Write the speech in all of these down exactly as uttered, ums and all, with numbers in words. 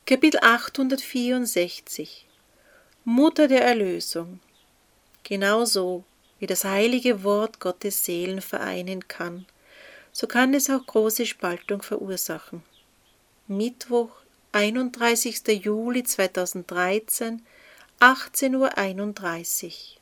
Kapitel achthundertvierundsechzig Mutter der Erlösung. Genauso wie das heilige Wort Gottes Seelen vereinen kann, so kann es auch große Spaltung verursachen. Mittwoch, einunddreißigster Juli zweitausenddreizehn, achtzehn Uhr einunddreißig.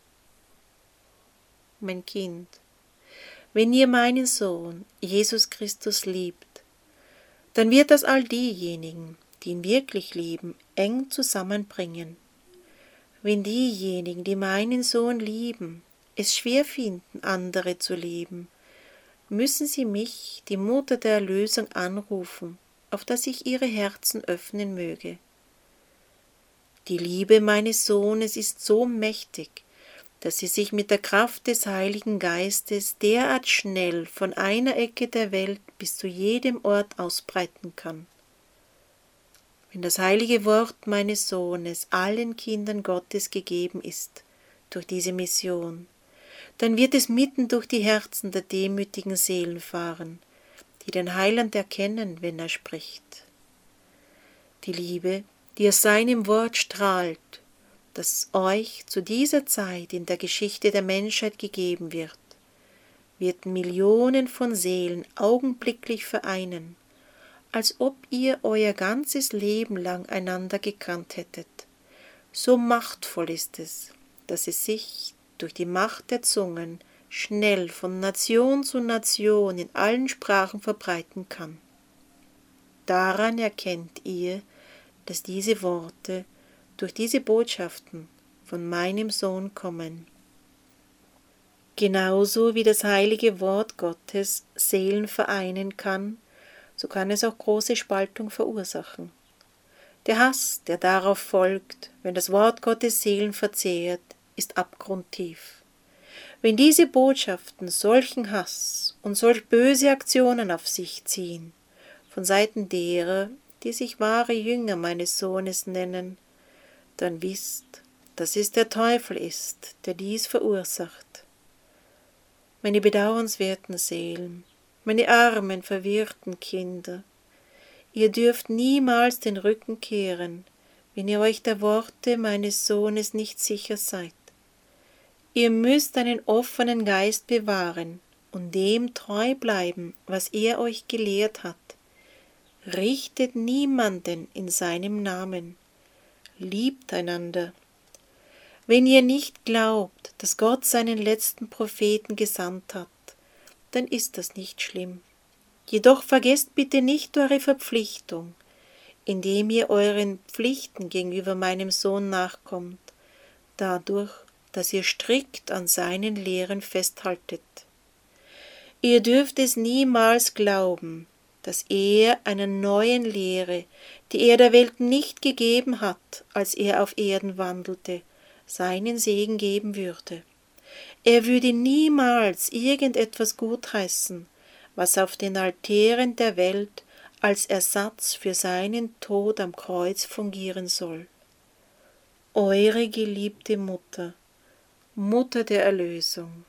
Mein Kind, wenn ihr meinen Sohn, Jesus Christus, liebt, dann wird das all diejenigen, die ihn wirklich lieben, eng zusammenbringen. Wenn diejenigen, die meinen Sohn lieben, es schwer finden, andere zu lieben, müssen sie mich, die Mutter der Erlösung, anrufen, auf dass ich ihre Herzen öffnen möge. Die Liebe meines Sohnes ist so mächtig, dass sie sich mit der Kraft des Heiligen Geistes derart schnell von einer Ecke der Welt bis zu jedem Ort ausbreiten kann. Wenn das heilige Wort meines Sohnes allen Kindern Gottes gegeben ist, durch diese Mission, dann wird es mitten durch die Herzen der demütigen Seelen fahren, die den Heiland erkennen, wenn er spricht. Die Liebe, die aus seinem Wort strahlt, das euch zu dieser Zeit in der Geschichte der Menschheit gegeben wird, wird Millionen von Seelen augenblicklich vereinen, als ob ihr euer ganzes Leben lang einander gekannt hättet. So machtvoll ist es, dass es sich durch die Macht der Zungen schnell von Nation zu Nation in allen Sprachen verbreiten kann. Daran erkennt ihr, dass diese Worte durch diese Botschaften von meinem Sohn kommen. Genauso wie das heilige Wort Gottes Seelen vereinen kann, so kann es auch große Spaltung verursachen. Der Hass, der darauf folgt, wenn das Wort Gottes Seelen verzehrt, ist abgrundtief. Wenn diese Botschaften solchen Hass und solch böse Aktionen auf sich ziehen, von Seiten derer, die sich wahre Jünger meines Sohnes nennen, dann wisst, dass es der Teufel ist, der dies verursacht. Meine bedauernswerten Seelen, meine armen, verwirrten Kinder, ihr dürft niemals den Rücken kehren, wenn ihr euch der Worte meines Sohnes nicht sicher seid. Ihr müsst einen offenen Geist bewahren und dem treu bleiben, was er euch gelehrt hat. Richtet niemanden in seinem Namen. Liebt einander. Wenn ihr nicht glaubt, dass Gott seinen letzten Propheten gesandt hat, dann ist das nicht schlimm. Jedoch vergesst bitte nicht eure Verpflichtung, indem ihr euren Pflichten gegenüber meinem Sohn nachkommt, dadurch, dass ihr strikt an seinen Lehren festhaltet. Ihr dürft es niemals glauben, dass er einer neuen Lehre, die er der Welt nicht gegeben hat, als er auf Erden wandelte, seinen Segen geben würde. Er würde niemals irgendetwas gutheißen, was auf den Altären der Welt als Ersatz für seinen Tod am Kreuz fungieren soll. Eure geliebte Mutter, Mutter der Erlösung.